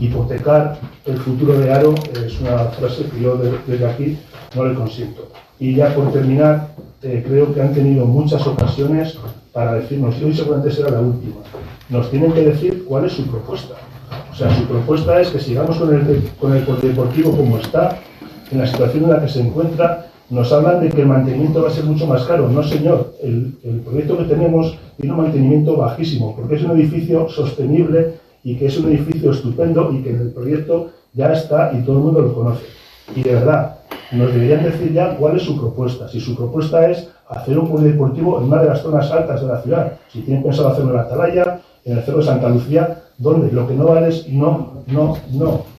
hipotecar el futuro de Haro es una frase que yo desde aquí no le consiento. Y ya por terminar, creo que han tenido muchas ocasiones para decirnos, y hoy seguramente será la última, nos tienen que decir cuál es su propuesta. O sea, su propuesta es que sigamos con el polideportivo como está, en la situación en la que se encuentra. Nos hablan de que el mantenimiento va a ser mucho más caro. No, señor, el proyecto que tenemos tiene un mantenimiento bajísimo, porque es un edificio sostenible y que es un edificio estupendo y que en el proyecto ya está y todo el mundo lo conoce. Y de verdad, nos deberían decir ya cuál es su propuesta. Si su propuesta es hacer un polideportivo en una de las zonas altas de la ciudad, si tienen pensado hacerlo en la Atalaya, en el Cerro de Santa Lucía, ¿dónde? Lo que no vale es no, no, no.